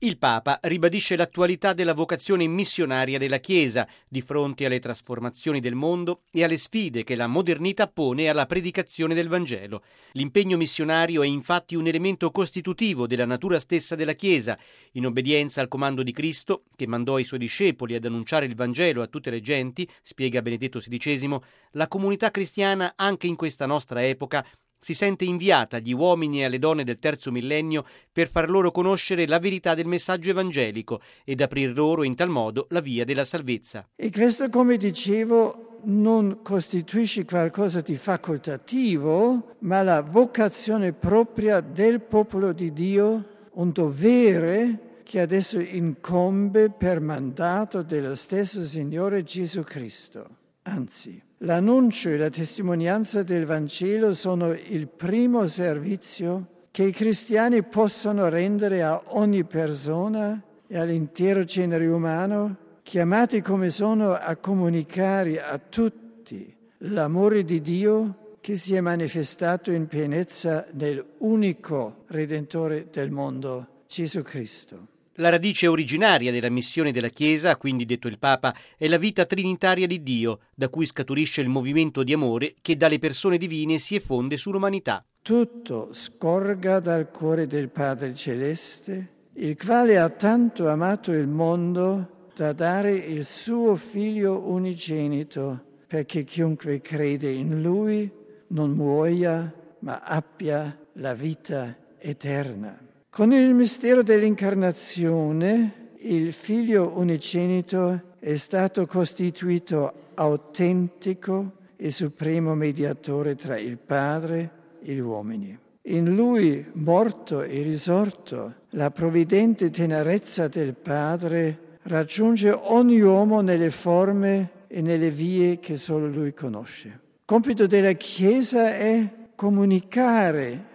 Il Papa ribadisce l'attualità della vocazione missionaria della Chiesa di fronte alle trasformazioni del mondo e alle sfide che la modernità pone alla predicazione del Vangelo. L'impegno missionario è infatti un elemento costitutivo della natura stessa della Chiesa, in obbedienza al comando di Cristo, che mandò i suoi discepoli ad annunciare il Vangelo a tutte le genti, spiega Benedetto XVI, la comunità cristiana anche in questa nostra epoca si sente inviata agli uomini e alle donne del terzo millennio per far loro conoscere la verità del messaggio evangelico ed aprir loro in tal modo la via della salvezza. E questo, come dicevo, non costituisce qualcosa di facoltativo, ma la vocazione propria del popolo di Dio, un dovere che adesso incombe per mandato dello stesso Signore Gesù Cristo. Anzi, l'annuncio e la testimonianza del Vangelo sono il primo servizio che i cristiani possono rendere a ogni persona e all'intero genere umano, chiamati come sono a comunicare a tutti l'amore di Dio che si è manifestato in pienezza nell'unico Redentore del mondo, Gesù Cristo. La radice originaria della missione della Chiesa, ha quindi detto il Papa, è la vita trinitaria di Dio, da cui scaturisce il movimento di amore che dalle persone divine si effonde sull'umanità. Tutto scorga dal cuore del Padre Celeste, il quale ha tanto amato il mondo da dare il suo Figlio unigenito, perché chiunque crede in Lui non muoia, ma abbia la vita eterna. Con il mistero dell'incarnazione, il Figlio unigenito è stato costituito autentico e supremo mediatore tra il Padre e gli uomini. In Lui, morto e risorto, la provvidente tenerezza del Padre raggiunge ogni uomo nelle forme e nelle vie che solo Lui conosce. Compito della Chiesa è comunicare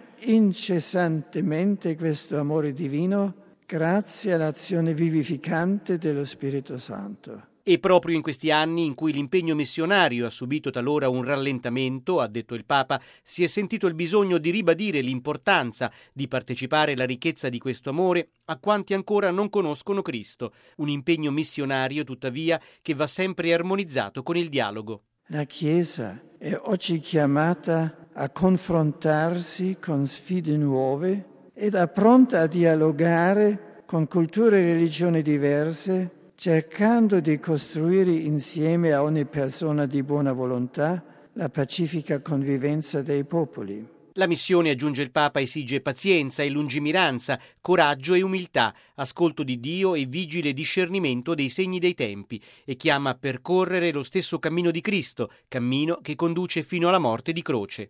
incessantemente questo amore divino grazie all'azione vivificante dello Spirito Santo. E proprio in questi anni in cui l'impegno missionario ha subito talora un rallentamento, ha detto il Papa, si è sentito il bisogno di ribadire l'importanza di partecipare alla ricchezza di questo amore a quanti ancora non conoscono Cristo, un impegno missionario tuttavia che va sempre armonizzato con il dialogo. La Chiesa è oggi chiamata a confrontarsi con sfide nuove ed è pronta a dialogare con culture e religioni diverse, cercando di costruire insieme a ogni persona di buona volontà la pacifica convivenza dei popoli. La missione, aggiunge il Papa, esige pazienza e lungimiranza, coraggio e umiltà, ascolto di Dio e vigile discernimento dei segni dei tempi e chiama a percorrere lo stesso cammino di Cristo, cammino che conduce fino alla morte di croce.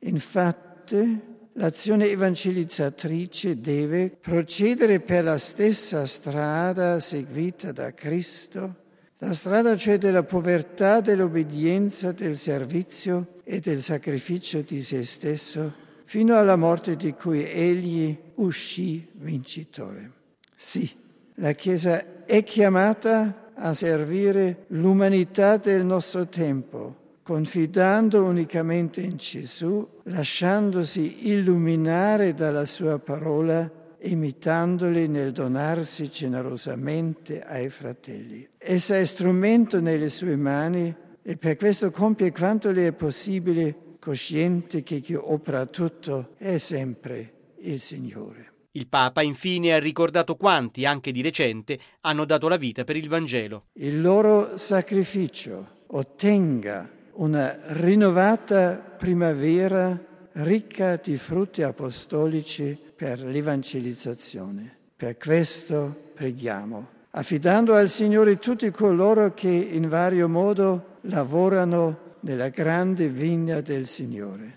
Infatti, l'azione evangelizzatrice deve procedere per la stessa strada seguita da Cristo, la strada cioè della povertà, dell'obbedienza, del servizio e del sacrificio di se stesso, fino alla morte di cui egli uscì vincitore. Sì, la Chiesa è chiamata a servire l'umanità del nostro tempo, confidando unicamente in Gesù, lasciandosi illuminare dalla sua parola, imitandoli nel donarsi generosamente ai fratelli. Essa è strumento nelle sue mani e per questo compie quanto le è possibile, cosciente che chi opera tutto è sempre il Signore. Il Papa infine ha ricordato quanti, anche di recente, hanno dato la vita per il Vangelo. Il loro sacrificio ottenga una rinnovata primavera ricca di frutti apostolici per l'evangelizzazione. Per questo preghiamo, affidando al Signore tutti coloro che in vario modo lavorano nella grande vigna del Signore.